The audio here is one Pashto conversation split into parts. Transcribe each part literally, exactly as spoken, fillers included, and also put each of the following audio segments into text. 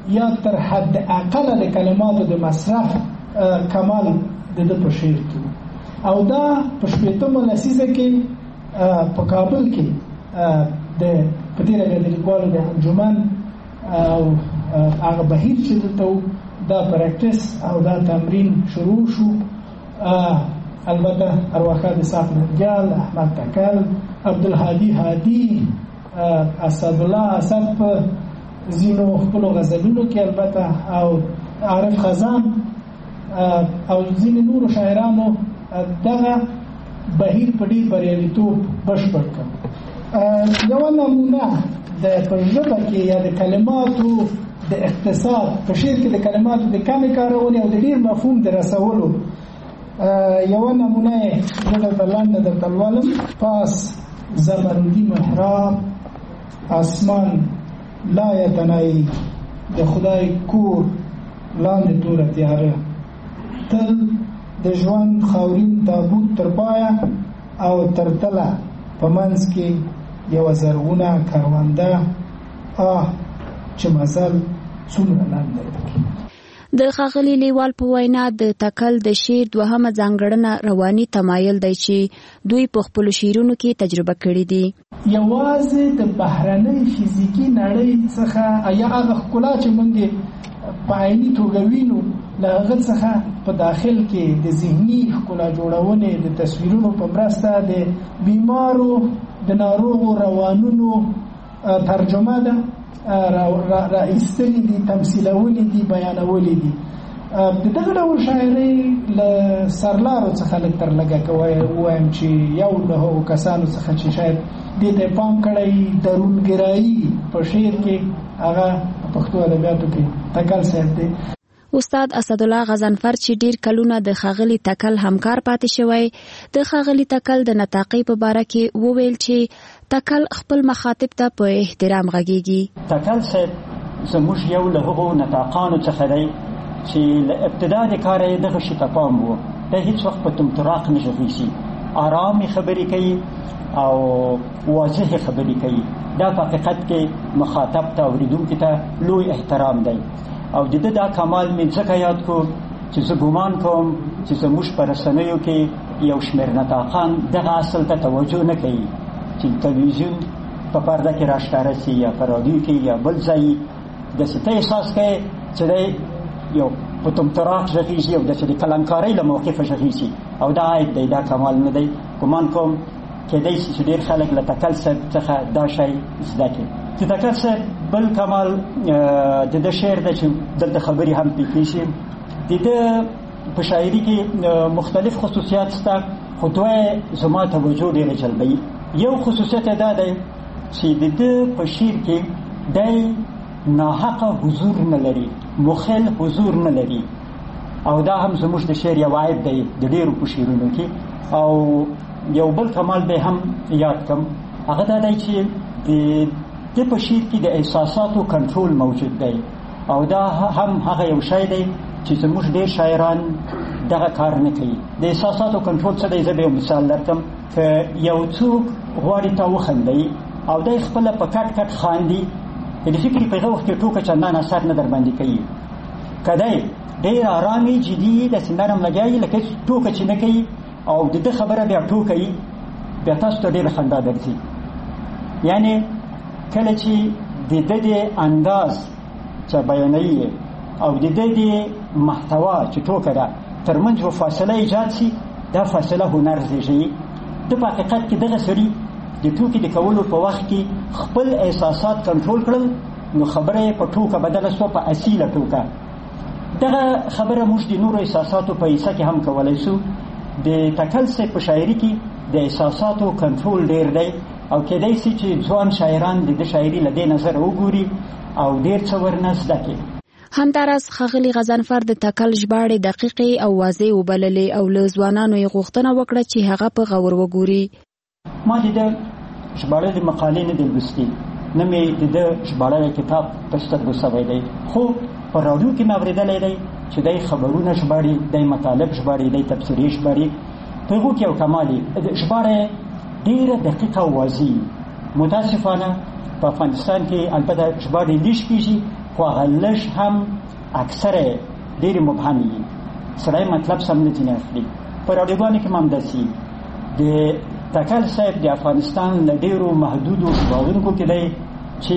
یا تر حد اقل د کلماتو د مصرف کمال د ده په شعر کې او دا په شپېتمه لسیزه کې په کابل کې د په دې لږه د لیکوالو د انجمن او هغه بهیر چې دلته دا پریکټس او دا تمرین شروع شو. البته ارواښاد اسحاق ننګیال، احمد تکل، عبدالهادي هادي، اسدالله اسد په ځینو خپلو غزلونو کې البته او عارف خزان او ځینې نورو شاعرانو دغه بهیر په ډېر بریالیتوب بشپړ کړ. یوه نمونه د په ژبه کې یا د کلماتو د اقتصاد په شعر کې د کلماتو د کمې کارونې او د ډېر مفهوم د رسولو یوه نمونه یې زه درته لنډه درته لولم. پاس زمرودي محراب، اسمان لا یتنایي، د خدای کور لاندې توره تیاره، تل د ژوند خاورین تابوت تر پایه او تر تله په منځ کې یوه زرغونه کرونده، آه چې مزل څومره لنډ دی. د ښاغلي لیوال په وینا د تکل د شعر دوهمه ځانګړنه رواني تمایل دی چې دوی په خپلو شعرونو کې تجربه کړي دي. یوازې د بهرنۍ فزیکي نړۍ څخه یا هغه ښکلا چې موږ په عیني توګه وینو له هغه څخه په داخل کې د ذهني ښکلا جوړونې د تصویرونو په مرسته د بیمارو د ناروغو روانونو ترجمه ده را ایستلی دي، تمثیلولی دي، بیانولی دي. د دغه ډول شاعرۍ له سرلارو څخه لږ تر لږه که ووایم چې یو له هغو کسانو څخه چې شاید دې ته یې پام کړی درونګرایي په شعر کې هغه په پښتو ادبیاتو کې تکل صاحب دی. استاد اسدالله غضنفر چې ډیر کلونه د ښاغلي تکل همکار پاتې شوی، د ښاغلي تکل د نطاقۍ په باره کې وویل چې تکل خپل مخاطب ته په احترام غږیږي. تکل صاحب زموږ یو له هغو نطاقانو څخه دی چې له ابتدا د کاره یې دغه شي ته پام و. دی هېڅ وخت په تمطراق نه غږېږي، ارامې خبرې کوي او واضحې خبرې کوي. دا په حقیقت کې مخاطب ته اورېدونکي ته لوی احترام دی او د ده دا کمال مې ځکه یاد کو چې زه ګمان کوم چې زموږ په رسنیو کې یو شمېر نطاقان دغه اصل ته توجه نه کوي چې تلویزیون په پرده کې راښکاره سي یا په راډیو کې یا بل ځای داسې ته احساس کوې چې دی یو په تمطراق غږېږي او داسې د کلنکارۍ له موقفه غږېږي او دا عیب دی، دا کمال نه دی. ګمان کوم کېدای شي چې ډېر خلک له تکل صاحب څخه دا شی زده کړي. د تکل صاحب بل کمال د ده شعر دی چې دلته خبرې هم پېښېږي. د ده په شاعري کې مختلف خصوصیات شته، خو دوه زما توجه ډېره جلبوي. یو خصوصیت یې دا دی چې د ده په شعر کې دی ناحقه حضور نه لري، مخل حضور نه لري او دا هم زموږ د شعر یو عیب دی د ډېرو په شعرونو کې. او یو بل کمال به هم یاد کم، هغه دا دی چې د د په شعر کې د احساساتو کنټرول موجود دی او دا هم هغه یو شی دی چې زموږ ډېر شاعران دغه کار نه کوي. د احساساتو کنټرول څه دی؟ زه به یو مثال درکړم. که یو څوک غواړي تا وخندوي او دی خپله په کټ کټ خاندي، د فکري په هغه وخت کې ټوکه چندان اثر نه در باندې کوي. که دی ډېر ارامي جدي داسې نرم لګیایي لکه ټوکه چې نه کوي او د ده خبره بیا ټوکوي، بیا تاسو ته ډېره خندا درځي. یعنې کله چې د ده د انداز چې بیانوي او د ده د محتوا چې ټوکه ده ترمنځ یو فاصله ایجاد شي، دا فاصله هنر زېږوي. ده په حقیقت کې دغه سړي د ټوکې د کولو په وخت کې خپل احساسات کنټرول کړل، نو خبره یې په ټوکه بدله شوه، په اصیله ټوکه. دغه خبره موږ د نورو احساساتو په حصه کې هم کولی شو. د تکل صاحب په شاعري کې د احساساتو کنټرول ډېر دی او کېدای شي چې ځوان شاعران د ده شاعري له دې نظره وګوري او ډېر څه ورنه زده کړي. همداراز ښاغلي غضنفر د تکل ژباړې دقیقې او واضح وبللې او له ځوانانو یې غوښتنه وکړه چې هغه په غور وګوري. ما د ده ژباړلې مقالې نه دي لوستې، نه مې د ده ژباړلی کتاب په سترګو سوی دی، خو په راډیو کې مې اورېدلی دی چې دی خبرونه ژباړي، دی مطالب ژباړي، دی تبصرې ژباړي. په هغو کې یو کمال یې ژباړه ډېره دقیقه او واضح. متاسفانه په افغانستان کې البته ژباړې لیش کېږي، خو هغه لږ هم اکثره ډېرې مبهمې وي، سړی مطلب سم نه ځینې اخلي. په راډیوګانو کې هم همداسې د تکل صاحب د افغانستان له ډېرو محدودو ژباړونکو کې دی چې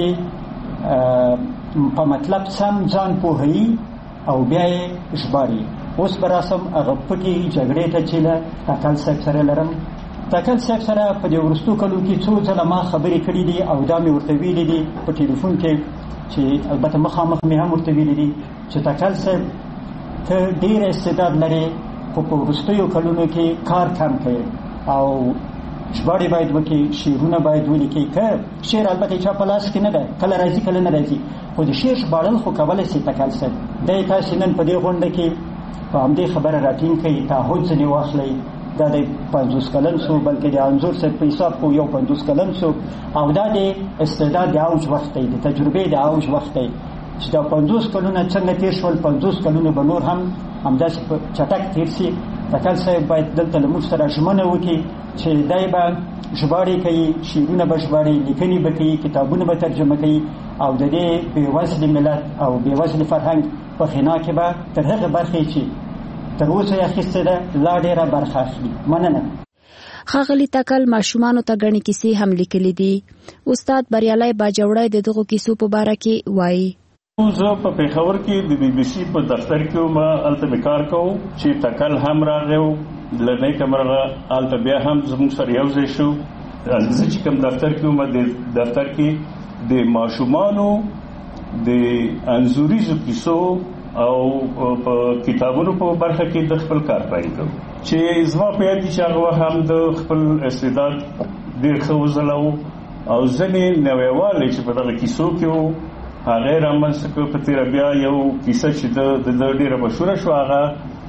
په مطلب سم ځان پوهوي او بیا یې ژباړي. اوس به راسم هغه پټې جګړې ته چې له تکل صاحب سره لرم. تکل صاحب سره په دې وروستو کلو کې څو ځله ما خبرې کړي دي او دا مې ورته ویلي دي په ټلیفون کې، چې البته مخامخ مې هم ورته ویلي دي چې تکل صاحب ته ډېر استعداد لرې، خو په وروستیو کلونو کې کار کم کوي او ژباړې باید وکړي، شعرونه باید ولیکي. که شعر البته چا په لاس کې نه ده، کله راځي کله نه راځي، خو د شعر ژباړل خو کولی شي تکل صاحب. دی تاسې نن په دې غونډه کې په همدې خبره راټینګ کوي، تعهد ځینې واخلئ. دا د پنځوس کلن شو، بلکې د انځور صاحب په حساب خو یو پنځوس کلن شو، او دا د استعداد د اوج وخت دی، د تجربې د اوج وخت دی چې دا پنځوس کلونه څنګه تېر شول، پنځوس کلونه به نور هم همداسې په چټک تېر شي. تکل صاحب باید دلته له موږ سره ژمنه وکړي چې دی به ژباړې کوي، شعرونه به ژباړي، لیکنې به کوي، کتابونه به ترجمه کوي، او د دې بېوزلې ملت او بېوزلې فرهنګ په خنا کې به تر هغه برخې چې تر اوسه یې اخیستې ده لا ډېره برخه اخلي. مننه. ښاغلي تکل ماشومانو ته ګڼې کیسې هم لیکلي دي. استاد بریالی باجوړی د دغو کیسو په باره کې وایي: زه په پېښور کې د بي بي سي په دفتر کې وم، هلته مې کار کوو چې تکل هم راغی و. له نیکه مرغه هلته بیا هم زموږ سره یو ځای شو. زه چې کوم دفتر کې وم، د دفتر کې د ماشومانو د انځوریزو کیسو او په کتابونو په برخه کې د خپل کار پیل کوو، چې زما په یاد دي چې هغه هم د خپل استعداد ډېر ښه وځلو او ځینې نویوالی چې په دغه کیسو کې وو هغه یې رامنځته کړ. په تېره بیا یو کیسه چې د ده ډېره مشهوره شوه، هغه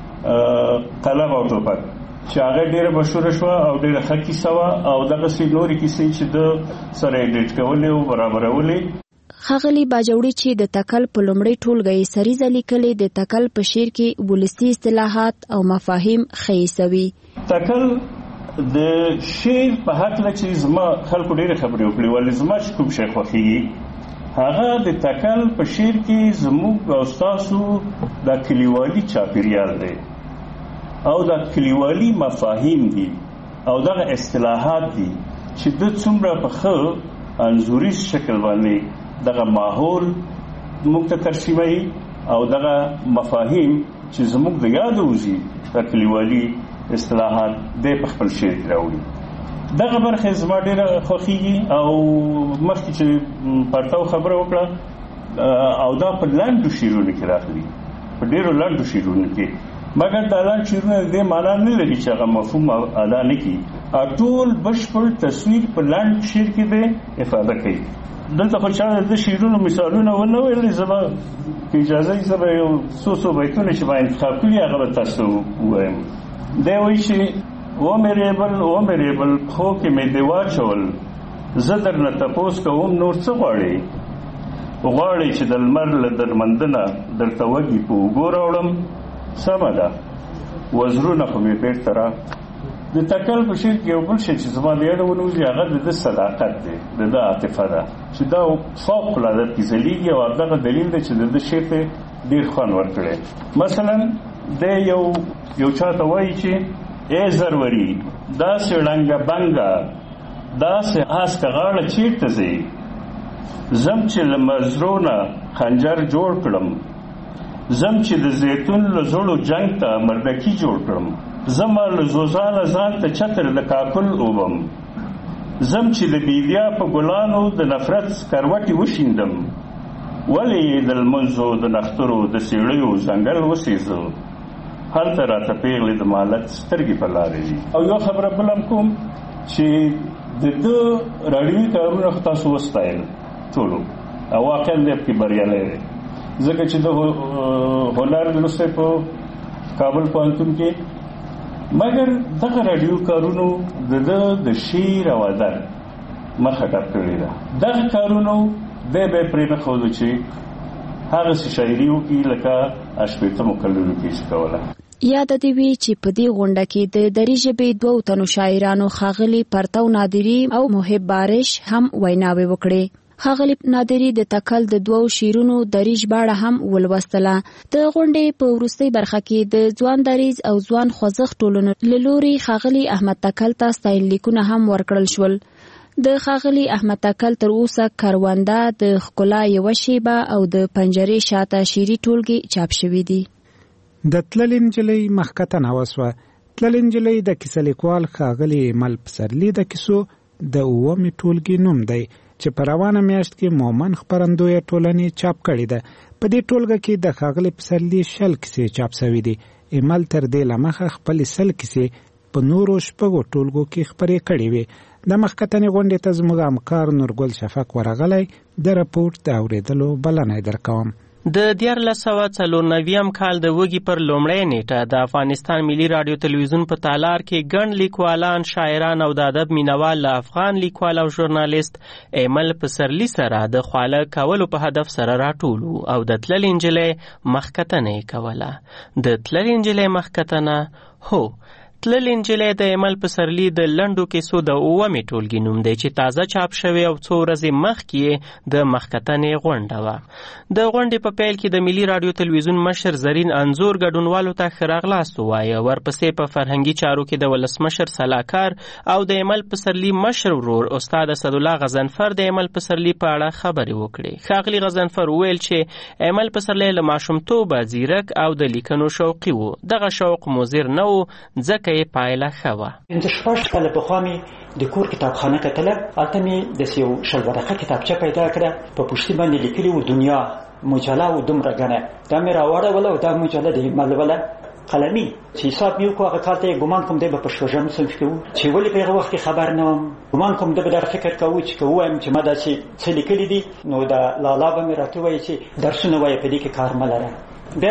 قلم او ټوپک، چې هغه ډېره مشهوره شوه او ډېره ښه کیسه وه، او دغسې نورې کیسې چې ده سره ایډیټ کولې او برابرولې. ښاغلي باجوړي چې د تکل په لومړۍ ټولګه یې سریزه لیکلې، د تکل په شعر کې ولسي اصطلاحات او مفاهیم ښه ایسوي. تکل د شعر په هکله چې زما خلکو ډېرې خبرې وکړې، ولې زما چې کوم شی خوښېږي هغه د تکل په شعر کې زموږ او ستاسو دا کلیوالي چاپېریال دی او دا کلیوالي مفاهیم دي او دغه اصطلاحات دي چې د څومره په ښه انځوریز شکل باندې دغه ماحول موږ ته ترسیموي او دغه مفاهیم چې زموږ د یاده وځي دا کلیوالي اصطلاحات دی په خپل شعر کې راوړي. دغه برخه زما ډېره خوښېږي او مخکې چې پرتاو خبره وکړه او دا په لنډو شعرونو کې راغلي، په ډېرو لنډو شعرونو کې، مګر دا لنډ شعرونه د دې معنا نه لري چې هغه مفهوم ادا نه کړي. ټول بشپړ تصویر په لنډ شعر کې دی افاده کوي. دلته خو چا د شعرونو مثالونه ونه ویلې، زه به که اجازه یې زه به یو څو څو بیتونه چې ما انتخاب کړي هغه به تاسو ووایم. دی وایي چې و میرے بل و میرے بل خو کې مې دې واچول، زه درنه تپوس کوم نور څه غواړې؟ غواړې چې د لمر له درمندنه درته وږي په اوبو راوړم؟ سمه ده، وزرونه خو مې بېرته را. د تکل په شعر کې یو بل شی چې زما د یاده ونوځي هغه د ده صداقت دی، د ده عاطفه ده چې دا فوق العاده پکې ځلېږي او همدغه دلیل دی چې د ده شعر ته ډېر خوند ورکړی. مثلا دی یو یو چا ته وایي چې ای زروري داسې ړنګه بنګه داسې هسکه غاړه چیرته ځې؟ زم چې له مزرو نه خنجر جوړ کړم، زم چې د زیتون له زړو جنګ ته مردکي جوړ کړم، زما له زوزانه ځان ته چتر د کاکل اوبم، زم چې د بیدیا په ګلانو د نفرت کروټې وشیندم، ولې د لمنځو د نخترو د سیړیو ځنګل وسېزو، هلته راته پیغلې د مالت سترګې په لارې دي. او یو خبره بل هم کوم چې د ده راډیوي کارونه خو تاسو وستایل ټولو او واقعا دی پکې بریالی دی، ځکه چې د هنر لوستی په کابل پوهنتون کې، مګر دغه راډیو کارونو د ده د شعر او ادب مخه ډپ کړې ده. دغه کارونو دی به یې پرې نه ښودو چې هغسې شاعري وکړي لکه شپېتمو کلونو کې چې کوله. یاده دې وي چې په دې غونډه کې د دري ژبې دوو تنو شاعرانو ښاغلي پرتو نادري او محب بارش هم ویناوې وکړې. ښاغلي نادري د تکل د دوو شعرونو دریج باړه هم ولوستله. د غونډې په وروستۍ برخه کې د ځوان دریځ او ځوان خوځښت ټولنو له لوري ښاغلي احمد تکل ته ستاینلیکونه هم ورکړل شول. د ښاغلي احمد تکل تر اوسه کرونده، د ښکلا یوه شیبه او د پنجرې شاته شعري ټولګې چاپ شوي دي. د تللې نجلۍ مخکتنه وسوه. تللې نجلۍ د کیسه لیکوال ښاغلي ایمل پسرلي د کیسو د اوومې ټولګې نوم دی چې په روانه میاشت کې مومن خپرندویه ټولنې چاپ کړې ده. په دې ټولګه کې د ښاغلي پسرلي شل کیسې چاپ شوي دي. ایمل تر دې له مخه خپلې سل کیسې په نورو شپږو ټولګو کې خپرې کړې وې. د مخکتنې غونډې ته زموږ همکار نورګل شفق ورغلی. د راپورټ د اورېدلو بلنه درکوم. د دیارلس سوه څلور نویم کال د وږي پر لومړۍ نیټه د افغانستان ملي رادیو تلویزیون په تالار کې ګڼ لیکوالان، شاعران او د ادب مینوال له افغان لیکوال او ژورنالیست ایمل پسرلي سره د خواله کولو په هدف سره راټول او د تللې نجلۍ مخکتنه یې کوله. د تللې نجلۍ مخکتنه هو تللې نجلۍ د ایمل پسرلي د لنډو کیسو د اوومې ټولګې نوم دی چې تازه چاپ شوی او څو ورځې مخکې د مخکتنې غونډه وه. د غونډې په پیل کې د ملي رادیو تلویزیون مشر زرین انځور ګډونوالو ته ښه راغلاست ووایه. ورپسې په فرهنګي چارو کې د ولسمشر سلاکار او د ایمل پسرلي مشر ورور استاد اسدالله غضنفر د ایمل پسرلي په اړه خبرې وکړې. ښاغلي غضنفر وویل چې ایمل پسرلي له ماشومتوبه ځیرک او د لیکنو شوقي و. دغه شوق مضر نه و ځکه یې پایله ښه وه. پنځه شپږ کاله پخوا مې د کور کتابخانه کتله. هلته مې داسې یو شل ورقه کتابچه پیدا کړه. په پوښتې باندې لیکلي و دنیا مجله و دومره ګڼه. دا مې راواړوله او دا مجله د ملوله قلمي چې حساب مې وکړو. هغه کال ته یې ګمان کوم دی به په شپږم صنف کې و چې ولې په هغه وخت کې خبر نه وم. ګمان کوم دی به دغه فکر کوو چې که ووایم چې ما داسې څه لیکلي دي نو د لالا به مې راته ووایي چې درسونه وایه په دې کې کار مه لره. بیا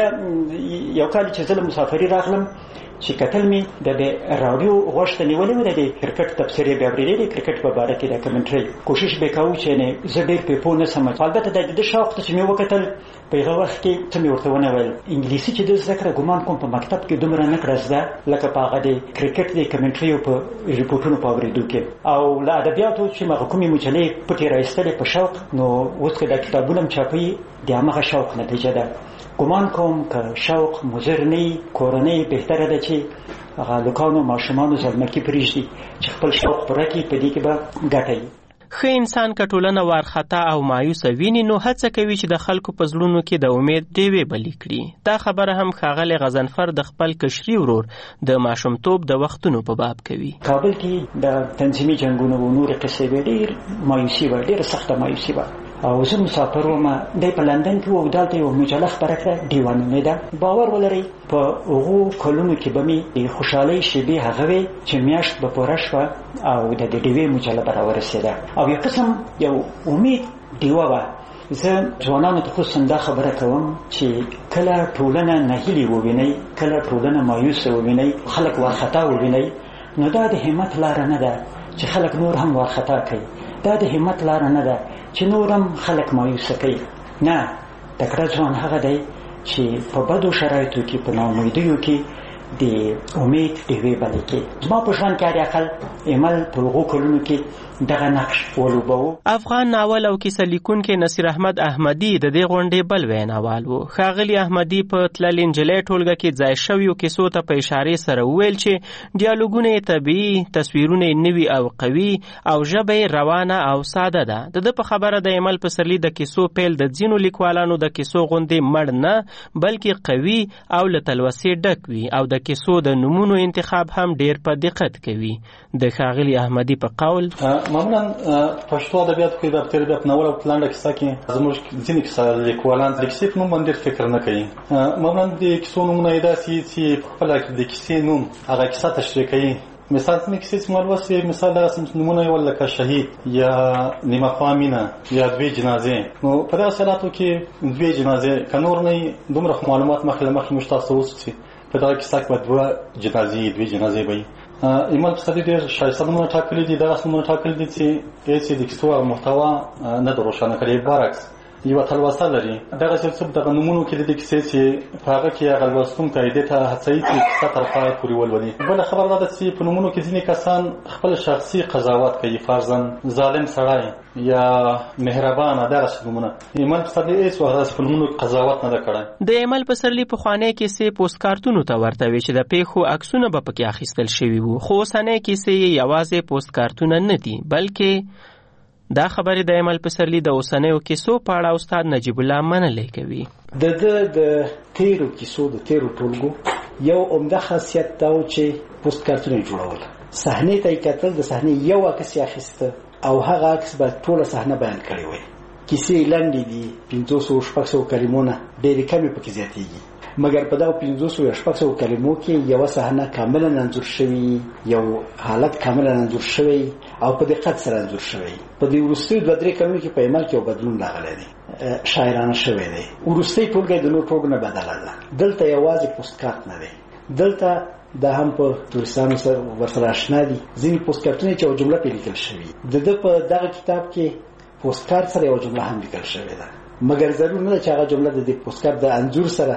یو کال چې زه له مسافري راغلم چې کتل مې د راډیو غوږ ته نیولې وه د کرکټ تبصرې بیا اورېدې د کرکټ په باره کې د کمنټرۍ کوشش به یې کوو چې زه ډېر پرې پوه نه سم. البته د ده شوق ته چې مې وکتل په هغه وخت کې څه مې ورته ونه ویل. انګلیسي چې ده زده کړه ګمان کوم په مکتب کې دومره نه کړه زده لکه په هغه د کرکټ د کمنټریو په ریپورټونو په اورېدو کې. او له ادبیاتو چې هغه کومې مجلې پټې راایستلې په شوق نو اوس که دا کتابونه هم چاپوي د همغه شوق نتیجه ده. ګمان کوم که شوق مضر نه وي کورنۍ بهتره ده چې هغه هلکانو ماشومانو زلمکي پرېږدي چې خپل شوق پوره کړي. په دې کې به ګټه وي. ښه انسان که ټولنه وارخطا او مایوسه ویني نو هڅه کوي چې د خلکو په زړونو کې د امید ډیوې بلې کړي. دا خبره هم ښاغلی غضنفر د خپل کشري ورور د ماشومتوب د وختونو په باب کوي. کابل کې د تنظیمي جنګونو و نورې قصې وې ډېر مایوسي وه، ډېره سخته مایوسي وه. او زه مسافر وم. دی په لندن کې و او دلته یو مجله خپره کړه دیوانونه ده. باور ولرئ په هغو کلونو کې به مې د خوشحالۍ شېبې هغه وې چې میاشت به پوره شوه او د د ډیوې مجله به راورسېده او یو قسم یو امید ډیوه وه. زه ځوانانو ته خصوصا دا خبره کوم چې کله ټولنه نهیلې ووینئ، کله ټولنه مایوسه ووینئ، خلک وارخطا ووینئ، نو دا د همت لاره نه ده چې خلک نور هم وارخطا کوي. دا د همت لاره نه ده چې نور هم خلک مایوسه کوي. نه، تکړه ځوان هغه دی چې په بدو شرایطو کې په ناامیدیو کې د امید ډیوې بلې کړي. زما په ژوند کې حداقل ایمل په هغو کلونو کې دغه نقش ولوباوه. افغان ناول او کیسه لیکونکی نصیر احمد احمدي د دې غونډې بل ویناوال و. ښاغلي احمدي په تللې نجلۍ ټولګه کې ځای شویو کیسو ته په اشارې سره وویل چې ډیالوګونه یې طبیعي، تصویرونه یې نوي او قوي او ژبه یې روانه او ساده ده. د ده په خبره د ایمل پسرلي د کیسو پیل د ځینو لیکوالانو د کیسو غوندې مړ نه بلکې قوي او له تلوسې ډک وي او د کیسو د نومونو انتخاب هم ډیر په دقت کوي. د ښاغلي احمدي په قول معمولا پښتو ادبیاتو کې د ادبیات ناول او لنډه کیسه کې زموږ ځینې کیسه لیکوالان د کیسې په نوم باندې فکر نه کوي. معمولا د کیسو نومونه یې داسې چې خپله د کیسې نوم هغه کیسه تشریح کوي. مثال ځینې کیسې چې ما لوستې مثال داسې نومونه یې ول لکه شهید یا نیمه خوا مینه یا دوې جنازې. نو په دغسې حالاتو کې دوې جنازې که نور نه وي دومره معلومات مخکې له مخکې موږ تاسو اوس چې په دغه کیسه کې به دوه جنازې دوې جنازې به وي. ایمل پسرلي ډېر ښایسته نومونه ټاکلي دي. دغسې نومونه ټاکلي دي چې هېڅ یې د کیسو هغه محتوا نه ده روښانه کړې. برعکس یو تلوسه لري دغه څه دغه نمونه کې د کیسې چې په هغه کې هغه لوستون قاعده ته هڅوي چې کیسه تر پای پورې ولولي. بل خبر دا ده چې په نمونه کې ځینې کسان خپل شخصي قضاوت کوي، فرضاً ظالم سړی یا مهربان دغه نمونه. ایمل پسرلی هیڅ وخت په نمونه قضاوت نه کړی. د ایمل پسرلی په خوانې کیسې پوسټ کارتونو ته ورته وي چې د پیښو عکسونه به پکې اخیستل شوي وو، خو اوسنۍ کیسې یوازې پوسټ کارتونه نه دي بلکې دا خبرې د ایمل پسرلی د اوسنیو کیسو په اړه استاد نجیب الله منلی کوي. د د د تیرو کیسو د تیرو ټولګو یو عمده خاصیت دا و چې پوسټ کارتونه جوړول، صحنې ته یې کتل، د صحنې یو عکس یې اخیسته او هغه عکس به ټوله صحنه بیان کړې وي. کیسې لنډې دي، پنځه سوه شپږ سوه کلمو نه ډېرې کمې پکې زیاتېږي، مګر په دغه پنځه سوه شپږ سوه کلمو کې یوه صحنه کاملا انځور شوي، یو حالت کاملا انځور شوی او په دقت سره انځور شوی. په دې وروستیو دوه درې کلونو کې په ایمل کې یو بدلون راغلی دی، شاعرانه شوی دی. وروستۍ ټولګه د نور ټولګو نه بدله ده. دلته یوازې پوسټ کارت نه دی، دلته دا هم په تورستانو سره ورسره اشنا دي. ځینې پوسټ کارتونه چې یوه جمله پرې لیکل شوي، د ده په دغه کتاب کې پوسټ کارت سره یوه جمله هم لیکل شوې ده، مګر ضرور نه ده چې هغه جمله د دې پوسټ کارت د انځور سره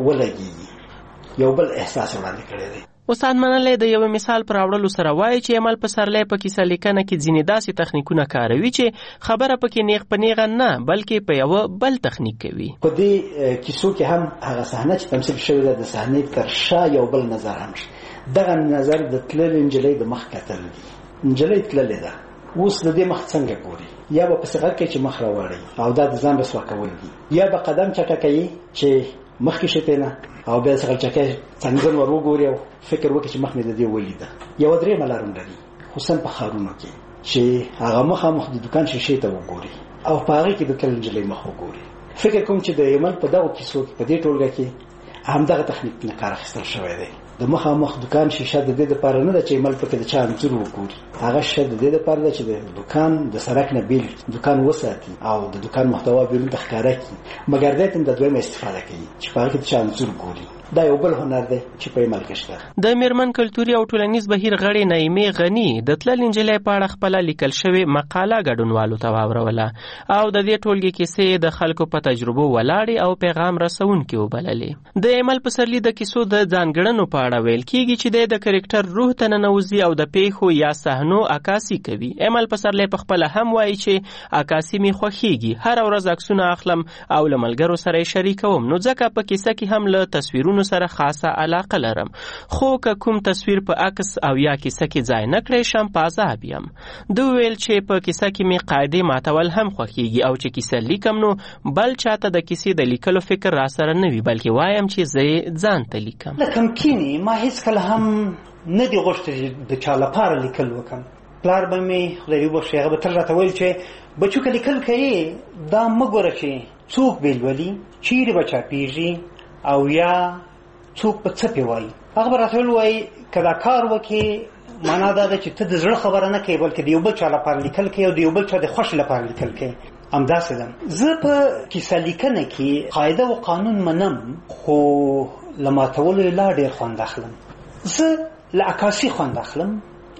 ولګېږي، یو بل احساس وړاندې کړی دی. استاد منلی د یو مثال پر راوړلو سره وایي چې ایمل پسرلی په کیسه لیکنه کې ځینې داسې تخنیکونه کاروي چې خبره پکې نیغ په نیغه نه بلکې په یوه بل تخنیک کوي. په دې کیسو کې هم هغه صحنه چې تمثیل شوې ده د صحنې تر شا یو بل نظر هم شي. دغه نظر د تللې نجلۍ د مخ کتل دي. نجلۍ تللې ده، اوس د دې مخ څنګه ګوري، یا به پسې غږ کوي چې مخ راوړي او دا د ځان رسوا کول دي، یا به قدم چټه کوي چې مخکې شتې نه او بیا څنګه چکه څنګه ور وګوري او فکر وکړي چې مخ مې د دې ولیده. یو درې ملارم لري خصوصا په ښارونو کې چې هغه مخامخ د دکان شیشې ته وګوري او په هغې کې د تللې نجلۍ مخ وګوري. فکر کوم چې د ایمل په دغو کیسو کې په دې ټولګه کې همدغه تخنیک نه کار اخیستل شوی دی. د مخامخ دکان شیشه د دې دپاره نه ده چې ایمل پکې د چا انځور وګوري، هغه شیشه د دې دپاره ده چې د دکان د سړک نه بیل دکان وساتي او د دکان محتوا بیرون ته ښکاره کړي، مګر دی ته د دویمه استفاده کوي چې په هغه کې د چا انځور ګوري. دا یو بل هنر دی چې په ایمل کې شته. د میرمن کلتوري او ټولنیز بهیر غړې نعیمې غني د تللې نجلۍ په اړه خپله لیکل شوې مقاله ګډونوالو ته واوروله او د دې ټولګې کیسې د خلکو په تجربو ولاړې او پیغام رسونکې وبللې. د ایمل پسرلي د کیسو د ځانګړنو په اړه ویل کیږي چې د کرکټر روح ته ننوځي او د پیښو یا صحنو عکاسي کوي. ایمل پسرلی په خپله هم وایي چې عکاسي مې خوښیږي، هره ورځ عکسونه اخلم او له ملګرو سره یې شریکوم، نو ځکه په کیسه کې هم له تصویرونو سره خاصه علاقه لرم، خو که کوم تصویر په عکس او یا کیسه کې ځای نه کړی شم په عذاب یم. دوی ویل چې په کیسه کې مې قاعدې ماتول هم خوښیږي او چې کیسه لیکم نو بل چاته د کیسې د لیکلو فکر را سره نه وي، بلکې وایم چې زه یې ځان ته لیکم. له تمکینې ما هېڅکله هم نه دي غوښتي چې د چا لپاره لیکل وکړم. پلار به مې خدای وبخښي هغه به تل راته ویل چې بچو که لیکل کوې دا مه ګوره چې څوک به لولي، چیرې به چاپېږي او یا څوک په څه پې وایي. هغه به راته وایي که دا کار وکړې معنا دا ده چې ته د زړه خبره نه کوې بلکې د یو بل چا لپاره لیکل کوې او د یو بل چا د خوښ لپاره لیکل کوې. همداسې ده. زه په کیسه لیکنه کې قاعده و قانون منم، خو له ماتولو یې لا ډېر خوند اخلم. زه له عکاسي خوند اخلم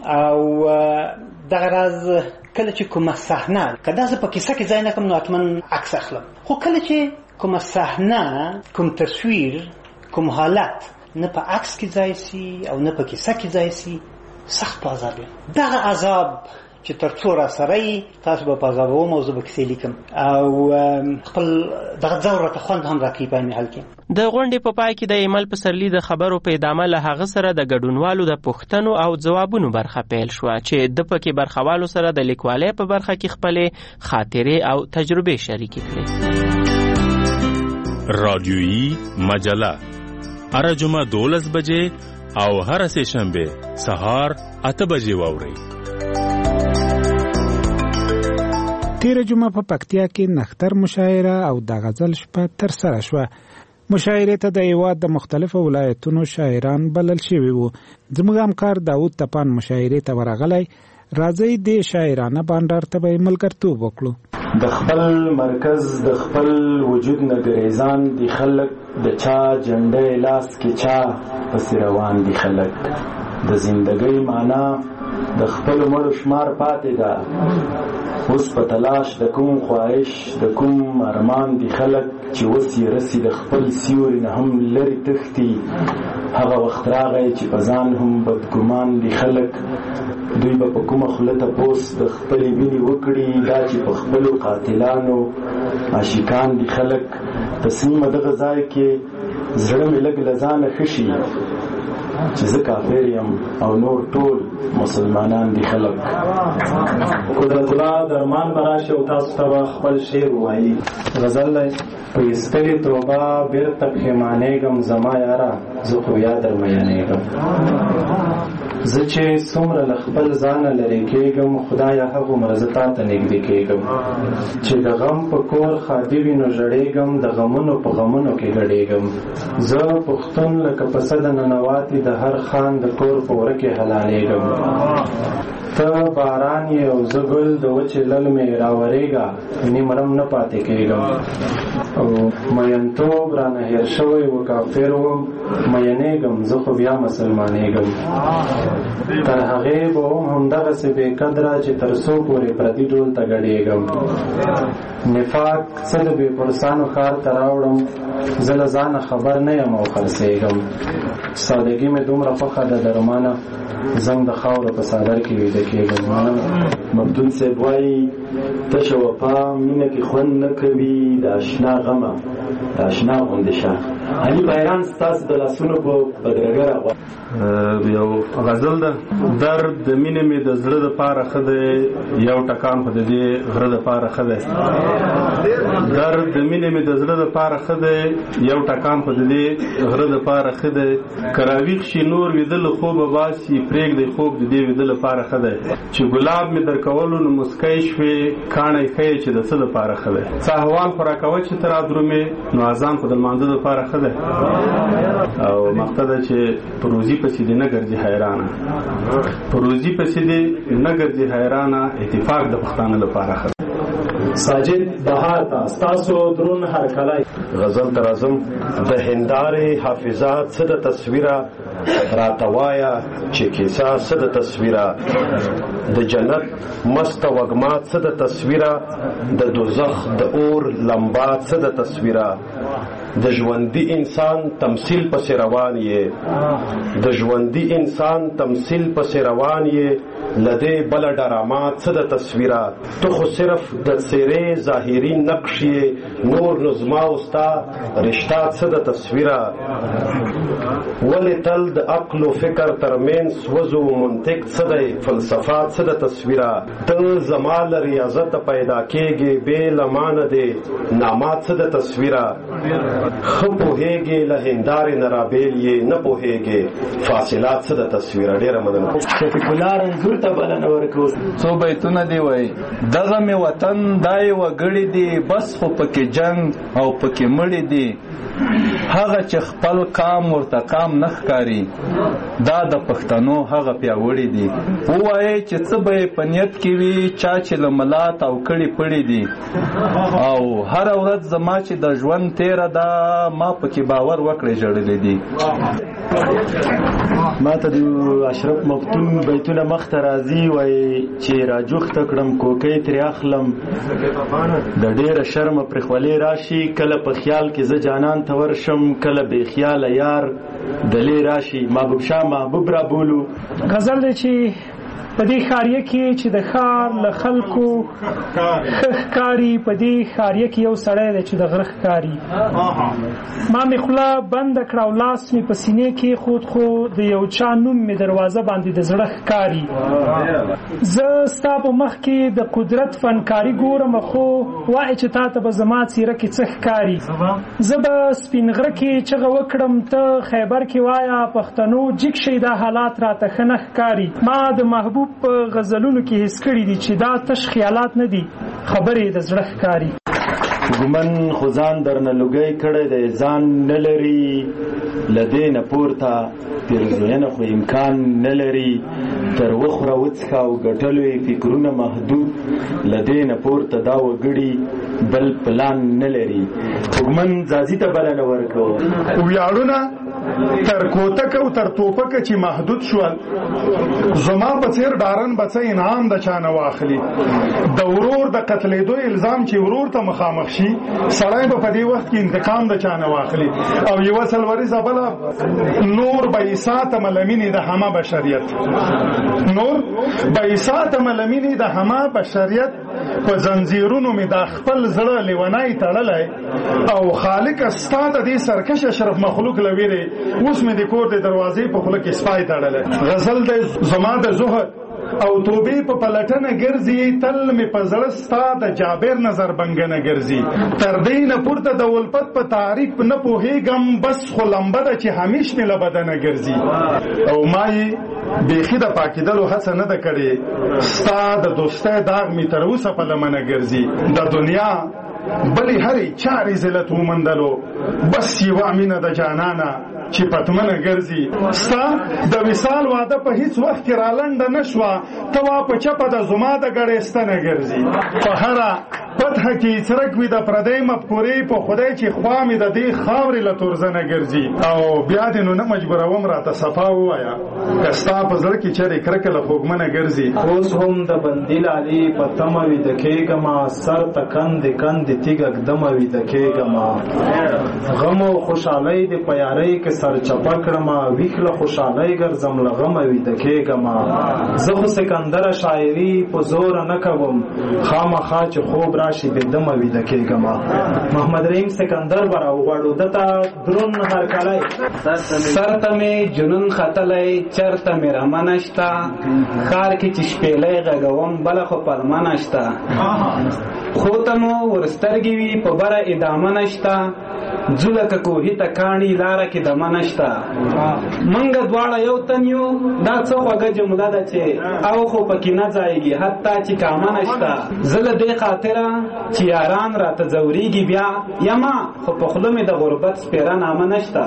او دغه راز کله چې کومه صحنه که دا زه په کیسه کې ځای نه کړم نو حتما عکس اخلم، خو کله چې کومه صحنه کوم تصویر کوم حالت نه په عکس کې ځای سي او نه په کیسه کې ځای سي سخت په عذاب یم. دغه عذاب چې تر څو را سره یي تاسو به په عذابوم او زه به کیسې لیکم او خپل دغه ځور راته خوند هم راکوي په عین حال کې. د غونډې په پای کې د ایمل پسرلي د خبرو په ادامه له هغه سره د ګډونوالو د پوښتنو او ځوابونو برخه پیل شوه چې د پکې برخوالو سره د لیکوالۍ په برخه کې خپلې خاطرې او تجربې شریکې کړې. رادیویی مجله هر جمعه دولس بجې او هر سه شنبه سهار اته بجې واورئ. تیر جمعه په پکتیا کې نختر مشاعره او د غزل شپه تر سره شوه. مشاعره ته د هیواد د مختلفو ولایتونو شاعران بلل شوي وو. زموږ همکار داود تپان مشاعره ته ورغلی. راځئ د شاعرانه بانډار ته به ملګرتوب وکړو. د خپل مرکز د خپل وجود نه ګریزان دي خلک، د چا جنډې لاس کې چا پسې روان دي خلک. د زندګۍ معنا د خپل مړو شمار پاتې ده، اوس په تلاش د کوم خواهش د کوم ارمان دي خلک چې اوس یې رسي د خپل سیوري نه هم لرې تښتي. هغه وخت راغی چې په ځان هم بدګمان دي خلک. دوی به په کومه خوله تپوس د خپلې وینې وکړي، دا چې په خپلو قاتلانو عاشقان دي خلک. تصمیم دغه ځای کې زړه مې لږ له ځانه ښه شي چې زه کافر یم او نور ټول مسلمانان دي خلک. قدرت الله درمان براشي او تاسو ته خپل شعر وایي. غزل دی: په ایستلې توبه بیرته پښیمانېږم، زما یاره زه خو بیا در میانېږم. زه چې څومره له خپل ځانه لرې کېږم، خدایه هغومره زه تا ته نږدې کېږم. چې د غم په کور ښادي وي نو ژړېږم، د غمونو په غمونو کې ګډېږم. زه پښتون لکه پسه د ننواتي، د هر خان د کور په وره کې حلالېږم. ته باران یې او زه ګل، د وچې لل مې راورېږه، نیمرم نه پاتې کېږم. او مینتوب رانه هېر شوی و، کافر وم مینېږم، زه خو بیا مسلمانېږم. تر هغې به هم همدغسې بې قدره چې تر څو پورې پردي ډول ته ګډېږم. نفاق څه د بې پرسانو ښار ته راوړم، زه له ځانه خبر نه یم او خرڅېږم. سادګي مې دومره خوښه ده درمانه، زنګ د خاورو په څادر کې ویده کېږم. مبدون صاحب وایي تشه وفا مینه کې خوند نه کوي، د اشنا غمه د اشنا غوندې شه. علي بایران ستاسو د لاسونو په بدرګه راغواړي. یو غزل ده: درد د مینې مې د زړه دپاره ښه دی، یو ټکان خو د دې غره دپاره ښه دی. درد د مینې مې د زړه دپاره ښه دی، یو ټکان خو د دې غره دپاره ښه دی. که راویښ شي نور ویده له خوبه باسي، پرېږدی خوب د دې ویده لپاره ښه دی. چې ګلاب مې در کولو نو مسکی شوې، کاڼی ښیې چې د څه دپاره ښه دی. څه احوال خو راکوه چې ته رادرومې، نو اذان خو د لمانځه دپاره ښه دی. او مقصد ده چې په روزي پسې دې نه ګرځي حیرانه، په روزي پسې دې نه ګرځي حیرانه، اتفاق د پښتانه لپاره ښه دی. ساجد بهار ته ستاسو درون هرکلی. غزل ته راځم: د هندارې حافظات څه د تصویره، راته وایه چې کیسه څه د تصویره. د جنت مست وږما څه د تصویره، د دوزخ د اور لمبا څه د تصویره. د ژوندي انسان تمثیل پسې روان یې، د ژوندي انسان تمثیل پسې روان یې، لدې بل ډرامه څه د تصویره. تو خو صرف د څېرې ظاهري نقش یې، نور نو زما او ستا رشته څه د تصویره. ولې تل د عقل و فکر ترمنځ وضو منطق څه دی، فلسفه څه د تصویره. ته زما له ریاضته پیدا کېږې، بې له مانه دی نامه څه د تصویره. ښه پوهېږې له هندارې نه رابېل یې، نه پوهېږې فاصله څه د تصویره. ډېره مننه. شفیق الله رنځور ته بلنه ورکوو. څو بیتونه دی وایي: دغه مې وطن دای وګړي دي، بس خو پکې جنگ او پکې مړي دي. هغه چې خپل قام ورته قام نه ښکاري، دا د پښتنو هغه پیاوړي دي. ووایي چې څه به یې په نیت کې وي، چا چې له ملات او کړي پړي دي. او هره ورځ زما چې د ژوند تیره ده، ما پکې باور وکړې ژړلې دي. ما ته د اشرف مفتون بیتونه مخ ته راځي، وایي چې راجوخته کړم کوکۍ ترې اخلم، د ډېره شرمه پرې خولې راشي، کله په خیال کې زه جانان ته ورشم، کله بې خیاله یار دلې راشي. محبوب شاه محبوب را بولو. غزل دی چې په دې ښاریه کې چې د ښار له خلکو ښکاري، په دې ښاریه کې یو سړی دی چې د غره ښکاري. ما مې خوله بنده کړه او لاس مې په سینې کې خود، خو د یو چا نوم مې دروازه باندې د زړه ښکاري. زه ستا په مخ کې د قدرت فنکاري ګورم، خو وایي چې تا ته به زما څېره کې څه ښکاري. زه به سپین غره کې چغه وکړم، ته خیبر کې وایه پښتنو جګ شي، دا حالات راته ښه نه ښکاري. ما د محبوب په غزلونو کې حس کړي دي چې دا تش خیالات نه دي، خبرې د زړه ښکاري. ګومن خو ځان درنه لوګی کړی دی، ځان نه لري له دې نه پورته، پیرزوینه خو امکان نه لري. تر وخوره وڅښه او ګټلو یې فکرونه محدود، له دې نه پورته دا وګړي بل پلان نه لري. ګومن ځاځي ته بلنه ورکوه. ویاړونه تر کوتک او تر توپک چې محدود شول زما په څیر ډارن بچی انعام د چانه واخلي د ورور د قتلېدو الزام چې ورور ته مخامخ شي سړی به په دې وخت کې انتقام د چانه واخلي او یوه څلوریزه بله نور به ساتم لمینې د همه بشریت نور به ساتم لمینې د همه بشریت په زنځیرونو مې د خپل زړه لیونی تړلی او خالق ستا د دې سرکش اشرف مخلوق لویری اوس مې د کور د دروازې په خوله کې سپای تړلی غزل د زما د زهد او توبې په پلټنه ګرځي تل مې په زړه ستا د جابر نظر بنګنه ګرځي تر دې نه پورته د ولفت په تعریف نه پوهېږم بس خو لمبه ده چې همیش مې له بدنه ګرځي او ما یې بیخي د پاکېدلو هڅه نه ده کړې ستا د دوستۍ داغ مې تر اوسه په لمنه ګرځي د دنیا بلې هرې چارې ذلت ومندلو بس یوه مینه د جانانه چې پتمنه ګرځي ستا د وصال واده په هیڅ وخت کې رالنډه نه شوه ته وا په چپه د زما د ګړېستنه ګرځي په هره فتح کې څرک وي د پردۍ مفکورې په خدای چې خوا مې د دې خاورې له تورزنه ګرځي او بیا دې نو نه مجبوروم راته صفا ووایه که ستا په زړه کې چرې کرکه له خوږمنه ګرځي اوس هم د بندي لالي په تمه ویده کېږمه سر ته کندې کندې تیږه ږدمه ویده کېږمه غم او خوشحالۍ د په یارۍ کې سر چپه کړمه ویښ له خوشحالۍ ګرځم له غمه ویده کېږمه زه خو سکندره شاعري په زوره نه کوم خامخا چې خوب راشي بېدمه ویده کېږمه محمد رحیم سکندر به راوغواړو ده ته درون هرکلی سر ته مې جنون ختلی چرته مې رمه نشته ښار کې چې شپېلی غږوم بله خو پلمه نشته خو ته مو ورسترګې وي په بره ادامه نشته ځو لکه کوهي ته کاڼي لاره کې دمه نشته منګه دواړه یو تن یو دا څه خوږه جمله ده چې او خو پکې نه ځایږي حتی چې کامه نشته زه له دې خاطره چې یاران راته ځورېږي بیا یما خو په خوله مې د غربت سپېره نامه نشته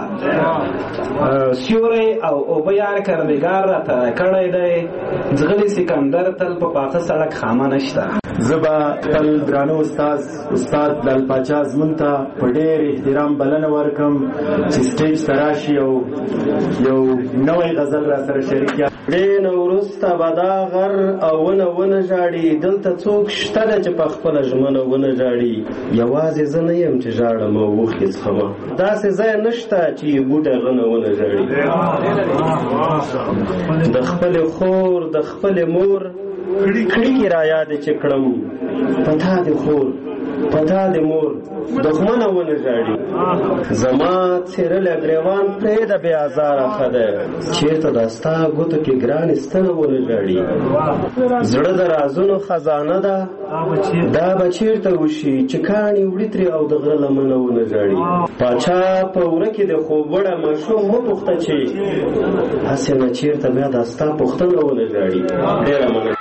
سیوری او اوبه یار کردګار راته کړی دی ځغلي سکندر تل په پاخه سړک خامه نشته زه به تل درانه استاد استاد لال پاچا زمون ته په ډېر احترام بلنه ورکم چې سټیج ته راشي او یو نوی غزل را سره شریک کړي ډېر نه وروسته به دا غر او ونه ونه ژاړي دلته څوک شته ده چې په خپله ژمنه ونه ژاړي یوازې زه نه یم چې ژاړم او اوښکې څښمه داسې ځای نشته چې یې بوټی غنه ونه ژاړي د خپلې خور د خپلې مور کړي را یادې چې کړم په تا دې خور په تا دې مور دښمنه ونه ژاړي زما څېرلی ګرېوان پرېږده بې ازاره ښه دی چېرته دا ستا ګوتو کې ګرانې ستنه ونه ژاړي زړه د رازونو خزانه ده دا به چېرته وشي چې کاڼي وړي ترې او د غره لمنه ونه ژاړي پاچا په وره کې د خوب وړه ماشوم مه پوښته چې هسې نه چېرته بیا دا ستا پوښتنه ونه ژاړي ډېره مننه